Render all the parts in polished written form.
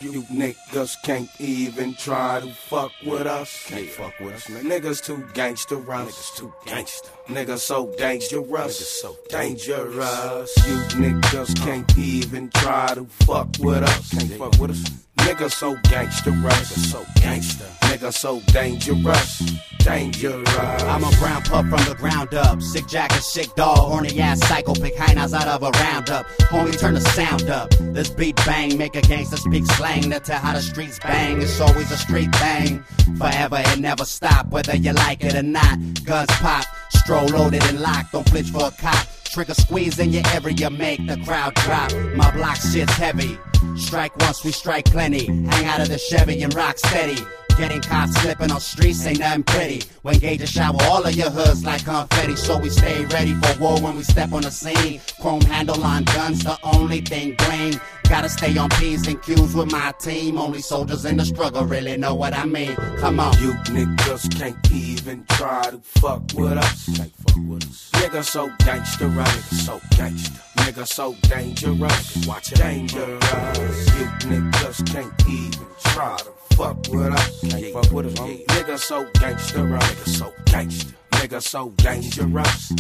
You niggas can't even try to fuck with us. Can't fuck with us, niggas too gangster. Niggas too gangster. Niggas so dangerous. Niggas so dangerous. You niggas can't even try to fuck with us. Can't fuck with us. Niggas so gangster. Niggas so gangster. Niggas so dangerous. Dangerous. I'm a brown pup from the ground up. Sick jacket, sick dog, horny ass psycho, pick hyenas out of a roundup. Homie, turn the sound up. This beat bang, make a gangster speak slang to tell how the streets bang. It's always a street bang. Forever and never stop, whether you like it or not. Guns pop, stroll loaded and locked. Don't flinch for a cop. Trigger squeeze in your area, make the crowd drop. My block shit's heavy. Strike once, we strike plenty. Hang out of the Chevy and rock steady. Getting caught slipping on streets ain't nothing pretty. When gauges shower all of your hoods like confetti. So we stay ready for war when we step on the scene. Chrome handle on guns, the only thing green. Gotta stay on P's and Q's with my team. Only soldiers in the struggle really know what I mean. Come on. You niggas can't even try to fuck with us. Can't fuck with us. Niggas so gangster, right? Niggas so gangster. Niggas so dangerous. Watch it. Dangerous. You niggas can't even try to fuck with us. Can't fuck with us, homie. Niggas so gangster, right? Niggas so gangster. Niggas so dangerous.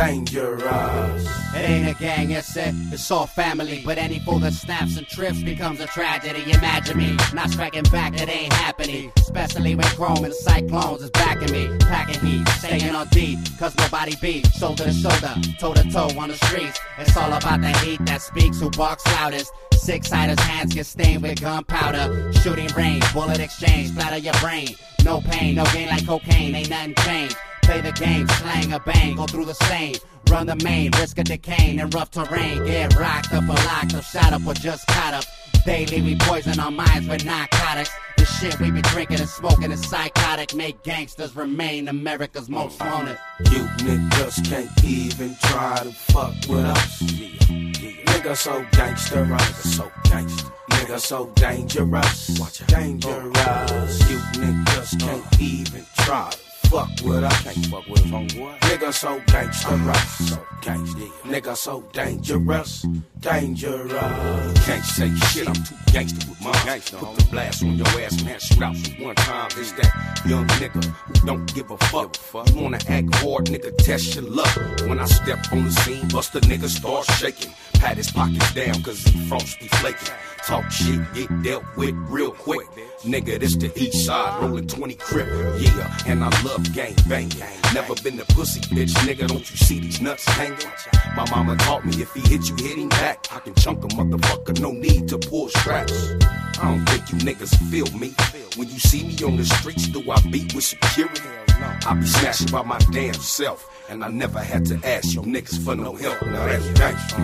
Dangerous. It ain't a gang, it's all family. But any fool that snaps and trips becomes a tragedy. Imagine me not striking back, it ain't happening. Especially when Chrome and the Cyclones is backing me. Packing heat, staying on deep, cause my body beat. Shoulder to shoulder, toe to toe on the streets. It's all about the heat that speaks, who barks loudest. Six-siders hands get stained with gunpowder. Shooting range, bullet exchange, splatter your brain. No pain, no gain like cocaine, ain't nothing changed. Play the game, slang or bang, go through the same. Run the main, risk of decaying in rough terrain. Get rocked up or locked up, shot up or just caught up. Daily we poison our minds with narcotics. The shit we be drinking and smoking is psychotic. Make gangsters remain America's most wanted. You niggas can't even try to fuck with us. Niggas so gangster, right? Niggas so gangster. Niggas so dangerous. Watch it. Dangerous. You niggas can't even try to fuck with us. Can't fuck with us, homeboy. Nigga so gangsterous. So gangster. Nigga so dangerous. Dangerous. Can't say shit, I'm too gangster with mine. Put the blast on your ass and have shootouts one time. It's that young nigga who don't give a fuck. You wanna act hard, nigga, test your luck. When I step on the scene, bust a nigga start shaking. Pat his pockets down cause he frosty flaking. Talk shit, get dealt with real quick. Nigga, this the east side, rolling 20 crip. Yeah, and I love gang bang. Never been a pussy, bitch, nigga, don't you see these nuts hanging? My mama taught me if he hit you, hit him back. I can chunk a motherfucker, no need to pull straps. I don't think you niggas feel me. When you see me on the streets, do I beat with security? I be smashing by my damn self. And I never had to ask you niggas for no help. Now that's gangsta.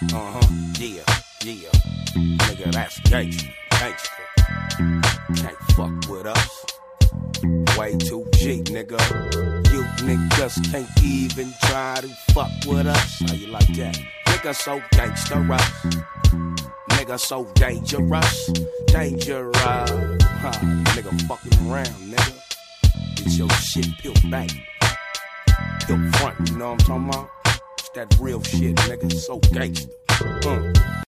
Yeah. Nigga, that's gangsta. Can't fuck with us. Way too G, nigga. You niggas can't even try to fuck with us. How you like that? Nigga so gangsterous. Nigga so dangerous. Dangerous. Nigga fucking around, nigga. Get your shit peeled back. Peeled front, you know what I'm talking about? It's that real shit, nigga. So gangster.